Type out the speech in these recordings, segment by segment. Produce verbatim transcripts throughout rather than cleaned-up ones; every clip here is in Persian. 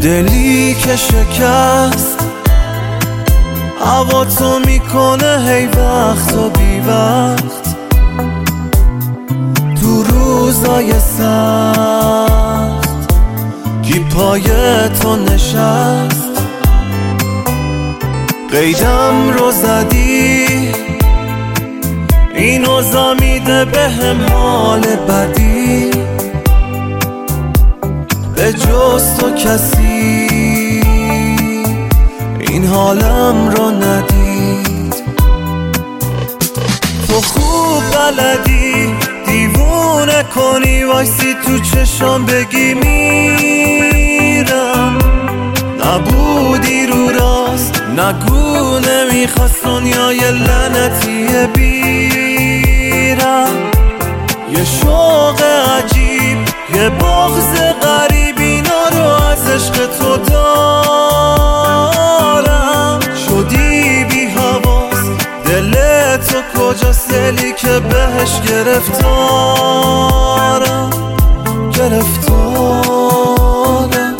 دلی که شکست هوا تو میکنه هی وقت و بی وقت تو روزای سخت کی پای تو نشست قیدم رو زدی این اوضاع میده بهم حال بدی به جز تو کسی این حالم رو ندید تو خوب بلدی دیوونه کنی وایسی تو چشام بگی میرم نبودی رو راست نگو نمیخواست دنیای لعنتیه بیرم یه شوق عجیب یه بغض غریب اینا رو از عشق تو دارم شدی بی حواس دل تو کجاست دلی که بهش گرفتارم گرفتارم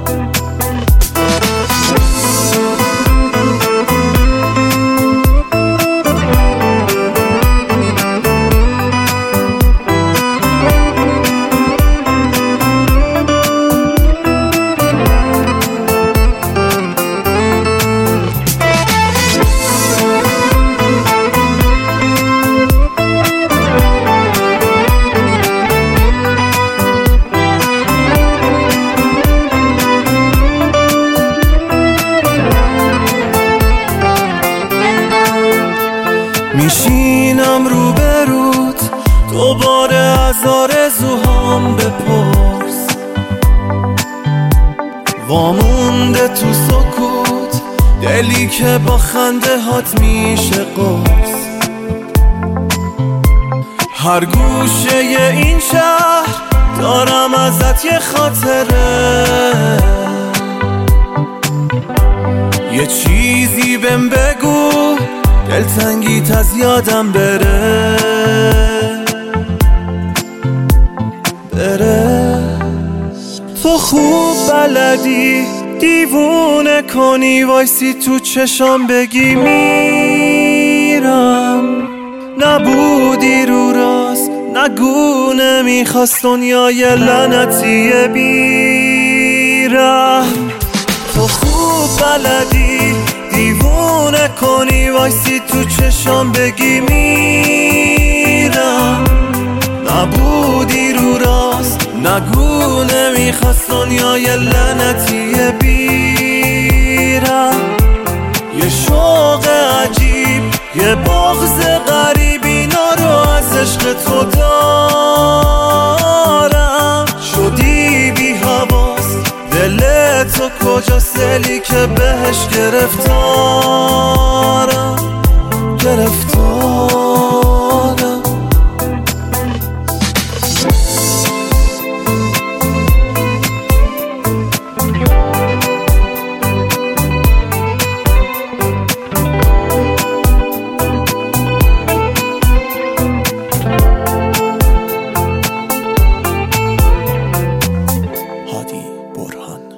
میشینم رو برود دوباره از آرزوهام بپرس وامونده تو سکوت دلی که با خنده هات میشه قرص هر گوشه این شهر دارم ازت یه خاطره یه چیزی بهم بگو دلتنگیت از یادم بره بره تو خوب بلدی دیوونه کنی وایسی تو چشام بگی میرم نبودی رو راست نگو نمیخواست دنیای لعنتیه بیرم تو خوب بلدی دیوونه کنی وایسی تو چشام بگی میرم نبودی رو راست نگو نمیخواست دنیای لعنتیه بیرم یه شوق عجیب یه بغض غریب اینا رو از عشق تو دارم شدی بی حواس دل تو کجاست دلی که بهش گرفتارم گرفتارم هادی برهان.